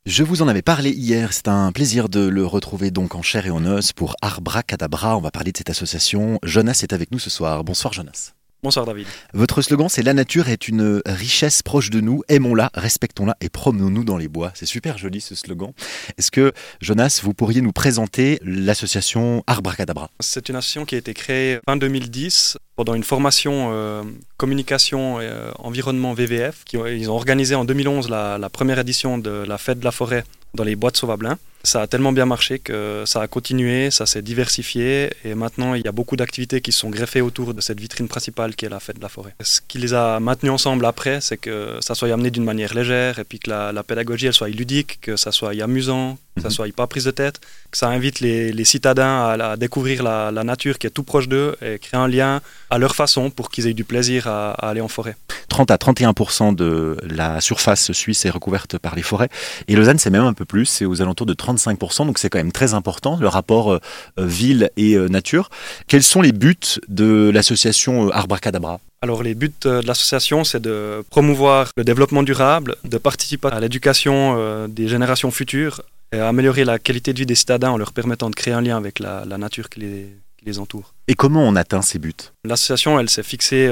Je vous en avais parlé hier, c'est un plaisir de le retrouver donc en chair et en os pour Arbracadabra. On va parler de cette association. Jonas est avec nous ce soir. Bonsoir Jonas. Bonsoir David. Votre slogan c'est "La nature est une richesse proche de nous, aimons-la, respectons-la et promenons-nous dans les bois". C'est super joli ce slogan. Est-ce que Jonas, vous pourriez nous présenter l'association Arbracadabra? C'est une association qui a été créée fin 2010 pendant une formation communication et environnement VVF. Ils ont organisé en 2011 la première édition de la fête de la forêt dans les bois de Sauvablin. Ça a tellement bien marché que ça a continué, ça s'est diversifié et maintenant il y a beaucoup d'activités qui se sont greffées autour de cette vitrine principale qui est la fête de la forêt. Ce qui les a maintenus ensemble après, c'est que ça soit amené d'une manière légère et puis que la pédagogie elle soit ludique, que ça soit amusant, que ça soit pas prise de tête, que ça invite les citadins à découvrir la nature qui est tout proche d'eux et créer un lien à leur façon pour qu'ils aient du plaisir à aller en forêt. 30 à 31% de la surface suisse est recouverte par les forêts et Lausanne c'est même un peu plus, c'est aux alentours de 35%, donc c'est quand même très important le rapport ville et nature. Quels sont les buts de l'association Arbracadabra ? Alors les buts de l'association, c'est de promouvoir le développement durable, de participer à l'éducation des générations futures et à améliorer la qualité de vie des citadins en leur permettant de créer un lien avec la nature qui les entoure. Et comment on atteint ces buts ? L'association, elle s'est fixée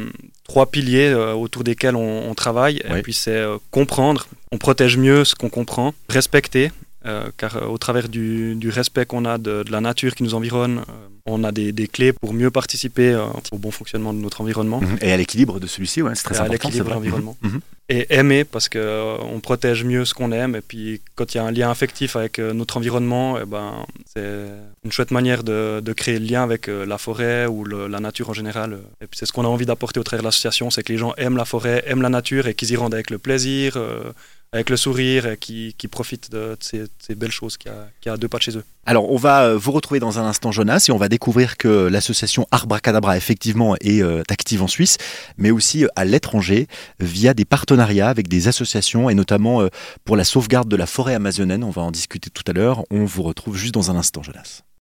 3 piliers autour desquels on travaille. Oui. Et puis c'est comprendre, on protège mieux ce qu'on comprend, respecter, car au travers du respect qu'on a de la nature qui nous environne, on a des clés pour mieux participer au bon fonctionnement de notre environnement. Et à l'équilibre de celui-ci, ouais, c'est très important. À l'équilibre de l'environnement. Mhm. Et aimer, parce qu'on protège mieux ce qu'on aime. Et puis quand il y a un lien affectif avec notre environnement, c'est une chouette manière de créer le lien avec la forêt ou la nature en général. Et puis c'est ce qu'on a envie d'apporter au travers de l'association, c'est que les gens aiment la forêt, aiment la nature et qu'ils y rendent avec le plaisir, avec le sourire, et qui profitent de ces belles choses qu'il y a à 2 pas de chez eux. Alors, on va vous retrouver dans un instant, Jonas, et on va découvrir que l'association Arbracadabra, effectivement, est active en Suisse, mais aussi à l'étranger, via des partenariats avec des associations, et notamment pour la sauvegarde de la forêt amazonienne. On va en discuter tout à l'heure. On vous retrouve juste dans un instant, Jonas.